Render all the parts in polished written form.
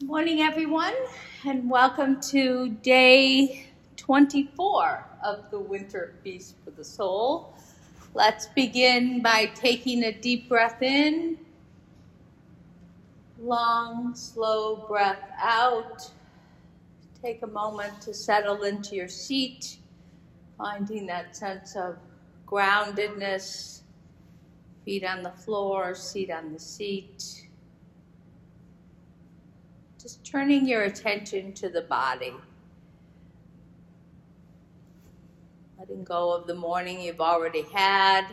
Morning, everyone, and welcome to day 24 of the Winter Feast for the Soul. Let's begin by taking a deep breath in, long, slow breath out. Take a moment to settle into your seat, finding that sense of groundedness, feet on the floor, seat on the seat. Just turning your attention to the body. Letting go of the morning you've already had.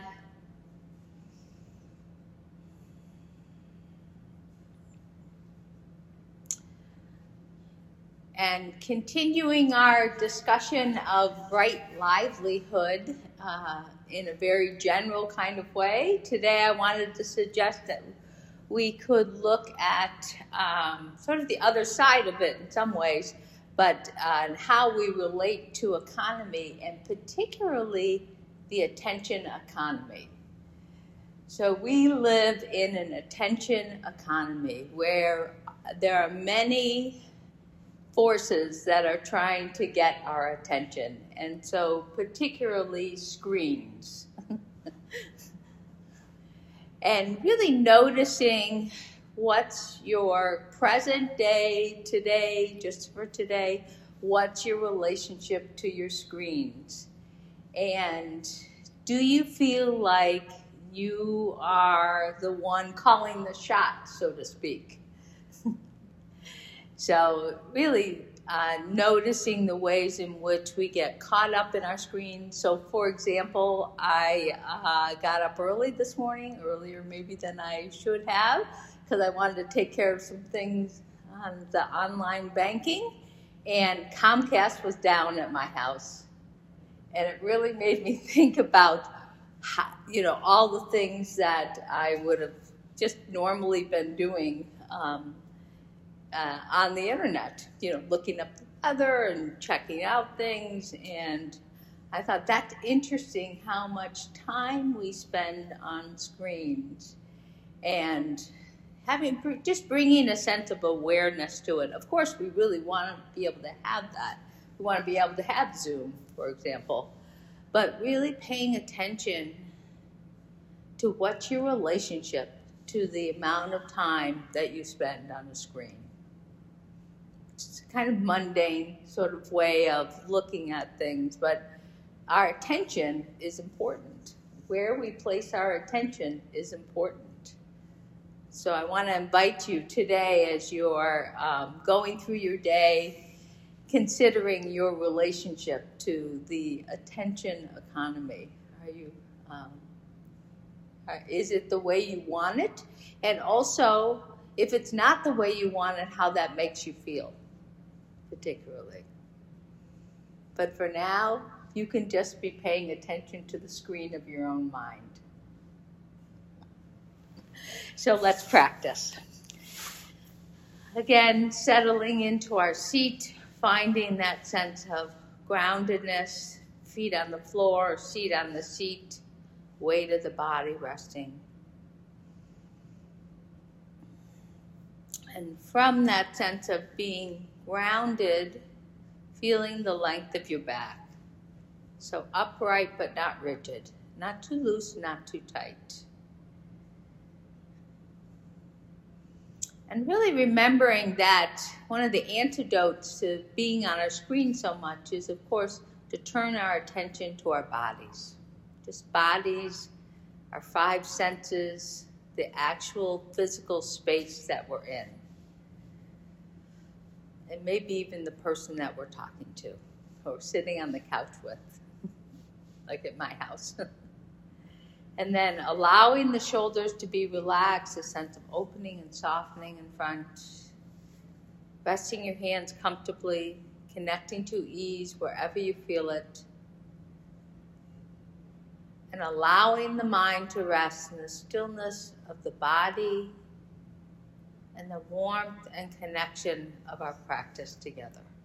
And continuing our discussion of right livelihood in a very general kind of way. Today I wanted to suggest that we could look at sort of the other side of it in some ways, but how we relate to economy, and particularly the attention economy. So we live in an attention economy where there are many forces that are trying to get our attention, and so particularly screens. And really noticing what's your present day, today, just for today, what's your relationship to your screens? And do you feel like you are the one calling the shots, so to speak? So really noticing the ways in which we get caught up in our screens. So for example, I got up early this morning, earlier maybe than I should have, because I wanted to take care of some things on the online banking, and Comcast was down at my house. And it really made me think about how, all the things that I would have just normally been doing on the internet, looking up the weather and checking out things. And I thought that's interesting how much time we spend on screens, and just bringing a sense of awareness to it. Of course, we really want to be able to have that. We want to be able to have Zoom, for example, but really paying attention to what's your relationship to the amount of time that you spend on a screen. It's a kind of mundane sort of way of looking at things, but our attention is important. Where we place our attention is important. So I want to invite you today, as you're going through your day, considering your relationship to the attention economy. Is it the way you want it? And also, if it's not the way you want it, how that makes you feel, particularly. But for now, you can just be paying attention to the screen of your own mind. So let's practice. Again, settling into our seat, finding that sense of groundedness, feet on the floor, seat on the seat, weight of the body resting. And from that sense of being grounded, feeling the length of your back. So upright but not rigid, not too loose, not too tight. And really remembering that one of the antidotes to being on our screen so much is, of course, to turn our attention to our bodies. Just bodies, our five senses, the actual physical space that we're in. And maybe even the person that we're talking to or sitting on the couch with, like at my house. And then allowing the shoulders to be relaxed, a sense of opening and softening in front. Resting your hands comfortably, connecting to ease wherever you feel it. And allowing the mind to rest in the stillness of the body and the warmth and connection of our practice together.